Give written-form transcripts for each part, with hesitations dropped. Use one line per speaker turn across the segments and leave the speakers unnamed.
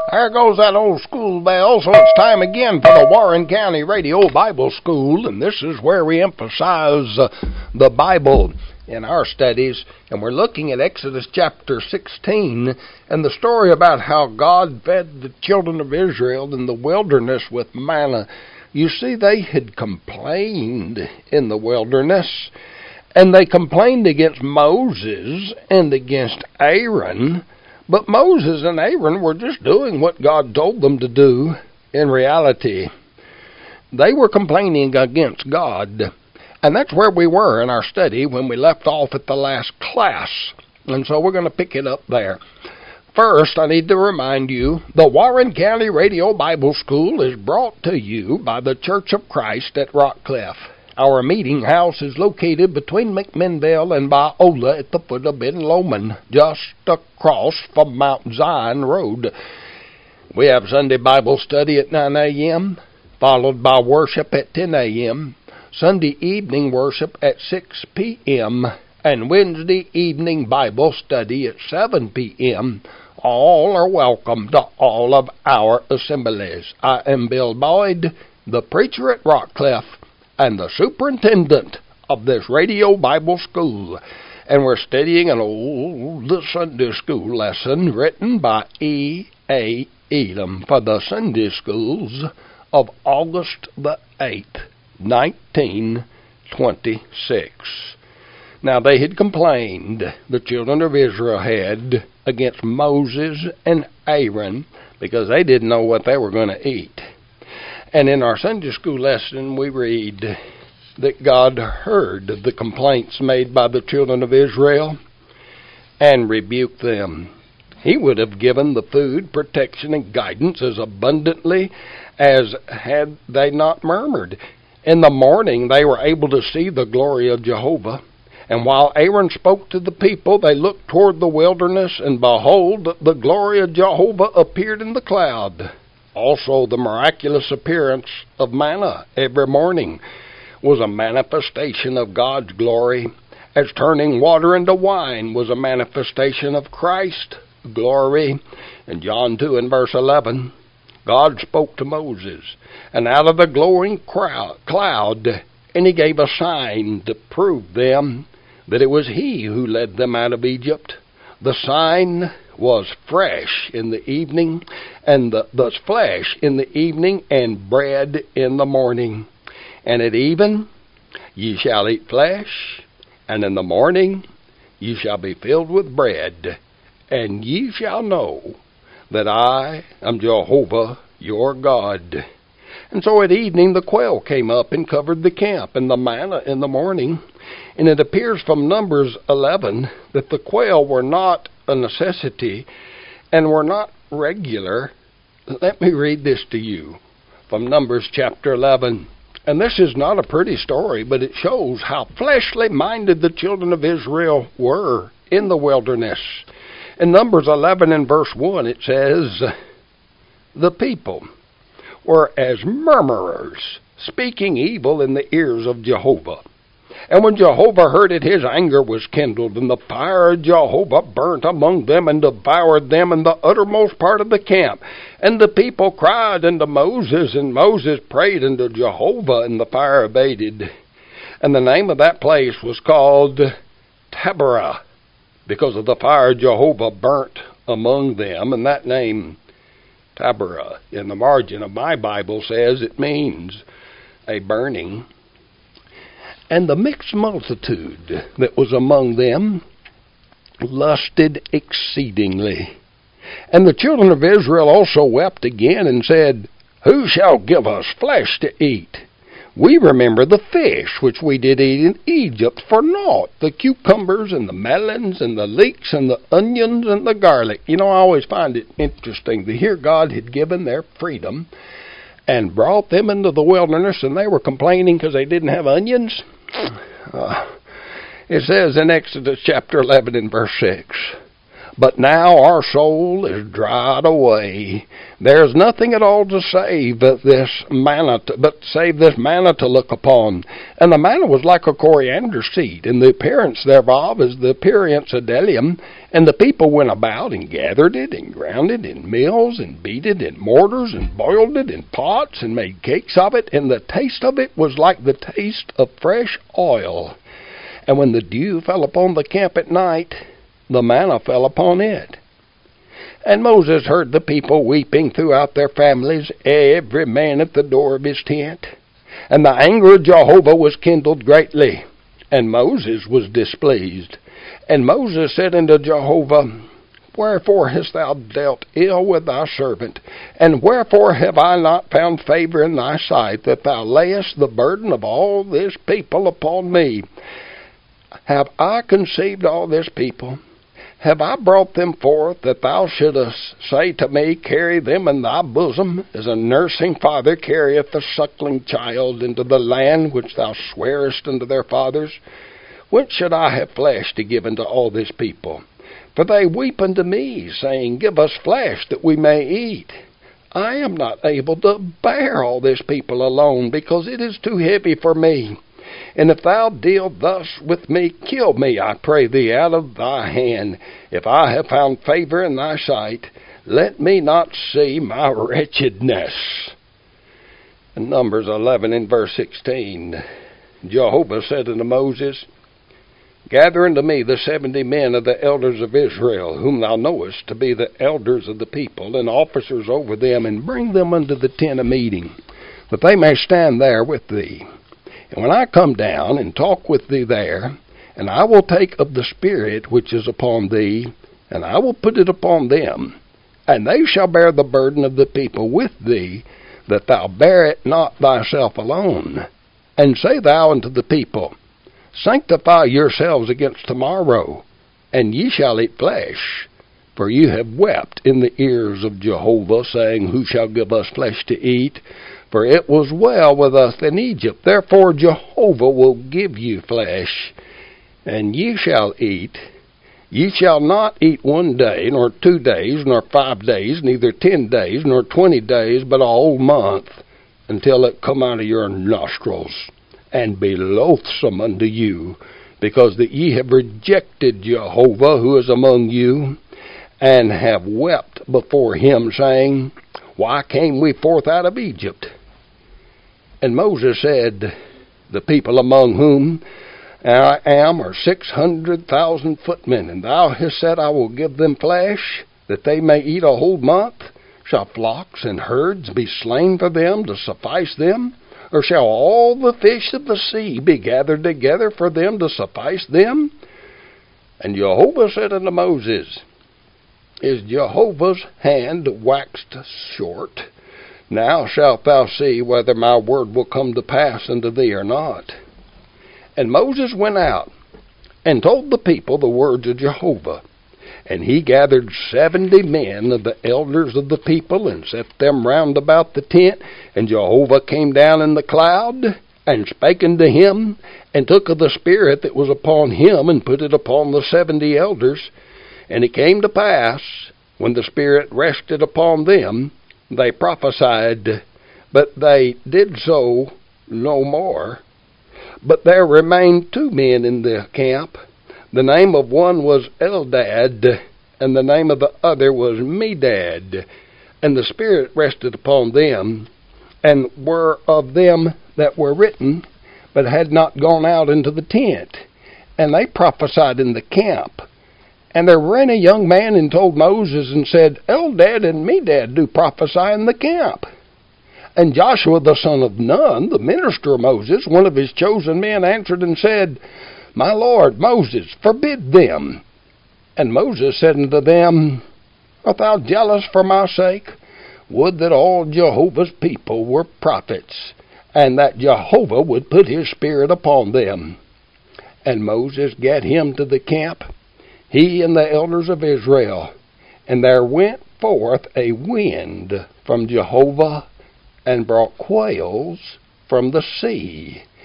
There goes that old school bell, so it's time again for the Warren County Radio Bible School, and this is where we emphasize the Bible in our studies, and we're looking at Exodus chapter 16, and the story about how God fed the children of Israel in the wilderness with manna. You see, they had complained in the wilderness, and they complained against Moses and against Aaron. But Moses and Aaron were just doing what God told them to do in reality. They were complaining against God. And that's where we were in our study when we left off at the last class. And so we're going to pick it up there. First, I need to remind you, the Warren County Radio Bible School is brought to you by the Church of Christ at Rockcliffe. Our meeting house is located between McMinnville and Biola at the foot of Ben Lomond, just across from Mount Zion Road. We have Sunday Bible study at 9 a.m., followed by worship at 10 a.m., Sunday evening worship at 6 p.m., and Wednesday evening Bible study at 7 p.m. All are welcome to all of our assemblies. I am Bill Boyd, the preacher at Rockcliffe, and the superintendent of this radio Bible school. And we're studying an old Sunday school lesson written by E.A. Elam for the Sunday schools of August the 8th, 1926. Now they had complained, the children of Israel had, against Moses and Aaron because they didn't know what they were going to eat. And in our Sunday school lesson, we read that God heard the complaints made by the children of Israel and rebuked them. He would have given the food, protection, and guidance as abundantly as had they not murmured. In the morning, they were able to see the glory of Jehovah. And while Aaron spoke to the people, they looked toward the wilderness, and behold, the glory of Jehovah appeared in the cloud. Also, the miraculous appearance of manna every morning was a manifestation of God's glory, as turning water into wine was a manifestation of Christ's glory. In John 2 and verse 11, God spoke to Moses, and out of the glowing cloud, and he gave a sign to prove them that it was he who led them out of Egypt. The sign was fresh in the evening, and the flesh in the evening, and bread in the morning. And at even ye shall eat flesh, and in the morning ye shall be filled with bread, and ye shall know that I am Jehovah your God. And so at evening the quail came up and covered the camp, and the manna in the morning. And it appears from Numbers 11 that the quail were not a necessity and were not regular. Let me read this to you from Numbers chapter 11. And this is not a pretty story, but it shows how fleshly minded the children of Israel were in the wilderness. In Numbers 11 and verse 1 it says, the people were as murmurers, speaking evil in the ears of Jehovah. And when Jehovah heard it, his anger was kindled, and the fire of Jehovah burnt among them and devoured them in the uttermost part of the camp. And the people cried unto Moses, and Moses prayed unto Jehovah, and the fire abated. And the name of that place was called Taberah, because of the fire Jehovah burnt among them. And that name, Taberah, in the margin of my Bible says it means a burning. And the mixed multitude that was among them lusted exceedingly. And the children of Israel also wept again and said, who shall give us flesh to eat? We remember the fish which we did eat in Egypt for naught, the cucumbers and the melons and the leeks and the onions and the garlic. You know, I always find it interesting to hear God had given their freedom and brought them into the wilderness, and they were complaining because they didn't have onions. It says in Exodus chapter 11 and verse 6, But now our soul is dried away. There's nothing at all to save but save this manna to look upon. And the manna was like a coriander seed, and the appearance thereof is the appearance of bdellium. And the people went about and gathered it, and ground it in mills, and beat it in mortars, and boiled it in pots, and made cakes of it. And the taste of it was like the taste of fresh oil. And when the dew fell upon the camp at night, the manna fell upon it. And Moses heard the people weeping throughout their families, every man at the door of his tent. And the anger of Jehovah was kindled greatly, and Moses was displeased. And Moses said unto Jehovah, Wherefore hast thou dealt ill with thy servant? And wherefore have I not found favor in thy sight, that thou layest the burden of all this people upon me? Have I conceived all this people? Have I brought them forth, that thou shouldest say to me, Carry them in thy bosom, as a nursing father carrieth a suckling child into the land which thou swarest unto their fathers? Whence should I have flesh to give unto all this people? For they weep unto me, saying, Give us flesh, that we may eat. I am not able to bear all this people alone, because it is too heavy for me. And if thou deal thus with me, kill me, I pray thee, out of thy hand. If I have found favor in thy sight, let me not see my wretchedness. In Numbers 11 and verse 16, Jehovah said unto Moses, Gather unto me the 70 men of the elders of Israel, whom thou knowest to be the elders of the people, and officers over them, and bring them unto the tent of meeting, that they may stand there with thee. And when I come down and talk with thee there, and I will take of the Spirit which is upon thee, and I will put it upon them, and they shall bear the burden of the people with thee, that thou bear it not thyself alone. And say thou unto the people, Sanctify yourselves against tomorrow, and ye shall eat flesh. For ye have wept in the ears of Jehovah, saying, Who shall give us flesh to eat? For it was well with us in Egypt. Therefore Jehovah will give you flesh, and ye shall eat. Ye shall not eat 1 day, nor 2 days, nor 5 days, neither 10 days, nor 20 days, but a whole month, until it come out of your nostrils, and be loathsome unto you, because that ye have rejected Jehovah, who is among you, and have wept before him, saying, Why came we forth out of Egypt? And Moses said, The people among whom I am are 600,000 footmen, and thou hast said, I will give them flesh, that they may eat a whole month. Shall flocks and herds be slain for them to suffice them? Or shall all the fish of the sea be gathered together for them to suffice them? And Jehovah said unto Moses, Is Jehovah's hand waxed short? Now shalt thou see whether my word will come to pass unto thee or not. And Moses went out and told the people the words of Jehovah. And he gathered 70 men of the elders of the people, and set them round about the tent. And Jehovah came down in the cloud, and spake unto him, and took of the Spirit that was upon him, and put it upon the 70 elders. And it came to pass, when the Spirit rested upon them, they prophesied, but they did so no more. But there remained 2 men in the camp. The name of one was Eldad, and the name of the other was Medad. And the Spirit rested upon them, and were of them that were written, but had not gone out into the tent. And they prophesied in the camp. And there ran a young man and told Moses, and said, Eldad and Medad do prophesy in the camp. And Joshua the son of Nun, the minister of Moses, one of his chosen men, answered and said, My Lord Moses, forbid them. And Moses said unto them, Art thou jealous for my sake? Would that all Jehovah's people were prophets, and that Jehovah would put his Spirit upon them. And Moses gat him to the camp, he and the elders of Israel. And there went forth a wind from Jehovah, and brought quails from the sea,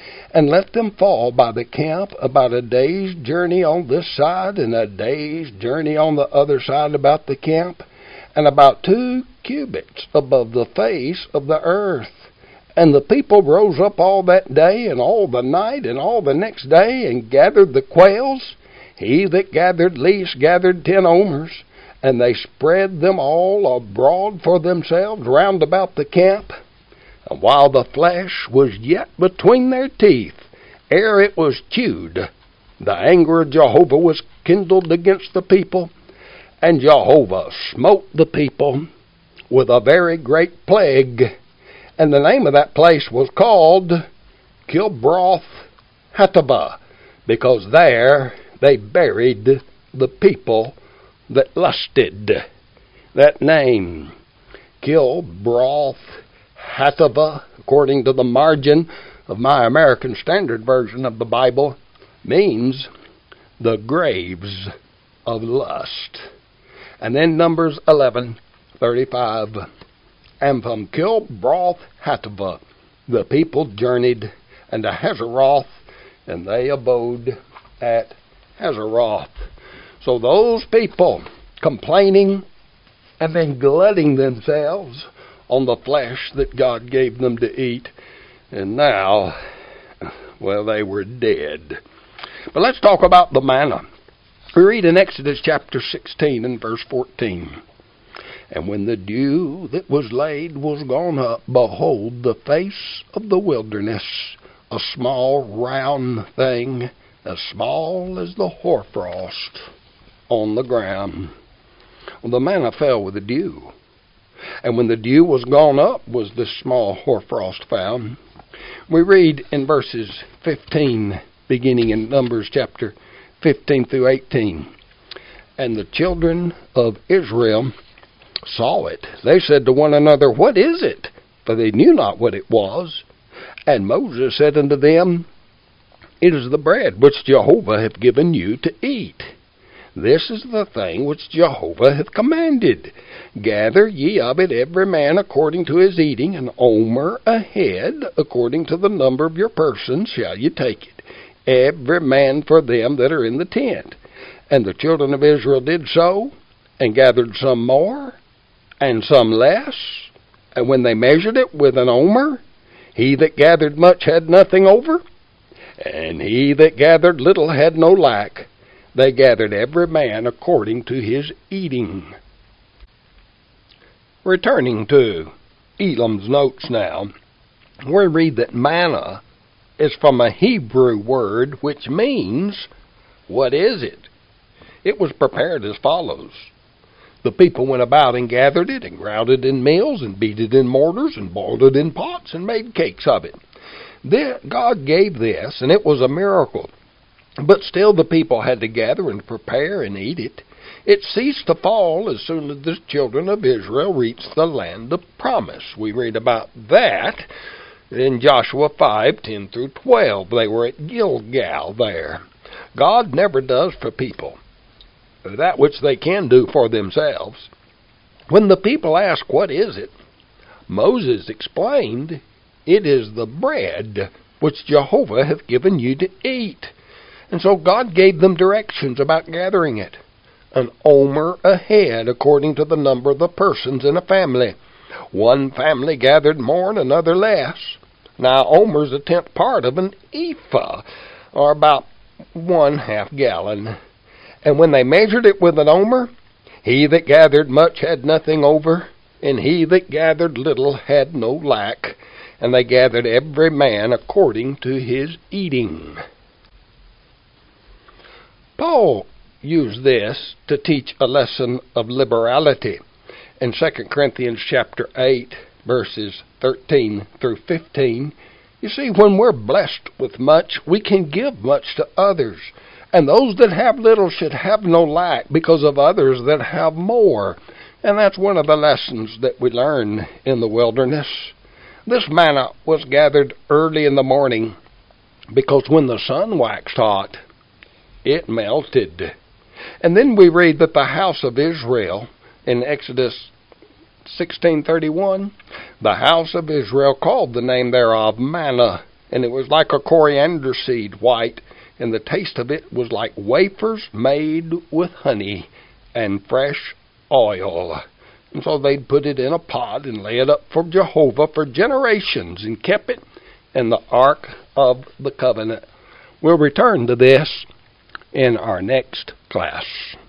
and let them fall by the camp about a day's journey on this side and a day's journey on the other side about the camp, and about 2 cubits above the face of the earth. And the people rose up all that day and all the night and all the next day, and gathered the quails. He that gathered least gathered 10 omers, and they spread them all abroad for themselves round about the camp. And while the flesh was yet between their teeth, ere it was chewed, the anger of Jehovah was kindled against the people, and Jehovah smote the people with a very great plague. And the name of that place was called Kibroth Hattaavah, because there they buried the people that lusted. That name, Kibroth Hattaavah, according to the margin of my American Standard Version of the Bible, means the graves of lust. And then Numbers 11:35. And from Kibroth Hattaavah the people journeyed unto Hazeroth, and they abode at Hazeroth. So those people complaining and then glutting themselves on the flesh that God gave them to eat, and now, well, they were dead. But let's talk about the manna. We read in Exodus chapter 16 and verse 14. And when the dew that was laid was gone up, behold, the face of the wilderness, a small round thing, as small as the hoarfrost on the ground. Well, the manna fell with the dew. And when the dew was gone up, was this small hoarfrost found. We read in verses 15, beginning in Numbers chapter 15 through 18. And the children of Israel saw it. They said to one another, What is it? For they knew not what it was. And Moses said unto them, It is the bread which Jehovah hath given you to eat. This is the thing which Jehovah hath commanded. Gather ye of it every man according to his eating, an omer a head, according to the number of your persons shall ye take it, every man for them that are in the tent. And the children of Israel did so, and gathered some more, and some less. And when they measured it with an omer, he that gathered much had nothing over, and he that gathered little had no lack. They gathered every man according to his eating. Returning to Elam's notes now, we read that manna is from a Hebrew word which means, what is it? It was prepared as follows. The people went about and gathered it, and ground it in mills, and beat it in mortars, and boiled it in pots, and made cakes of it. God gave this, and it was a miracle. But still the people had to gather and prepare and eat it. It ceased to fall as soon as the children of Israel reached the land of promise. We read about that in Joshua 5:10 through 12. They were at Gilgal there. God never does for people that which they can do for themselves. When the people asked, What is it? Moses explained, It is the bread which Jehovah hath given you to eat. And so God gave them directions about gathering it. An omer a head, according to the number of the persons in a family. One family gathered more and another less. Now, omer's a 10th part of an ephah, or about 1/2 gallon. And when they measured it with an omer, he that gathered much had nothing over, and he that gathered little had no lack. And they gathered every man according to his eating. Paul used this to teach a lesson of liberality. In 2 Corinthians chapter 8, verses 13 through 15, you see, when we're blessed with much, we can give much to others. And those that have little should have no lack because of others that have more. And that's one of the lessons that we learn in the wilderness. This manna was gathered early in the morning because when the sun waxed hot, it melted. And then we read that the house of Israel in Exodus 16:31, the house of Israel called the name thereof manna, and it was like a coriander seed white, and the taste of it was like wafers made with honey and fresh oil. And so they'd put it in a pot and lay it up for Jehovah for generations and kept it in the Ark of the Covenant. We'll return to this in our next class.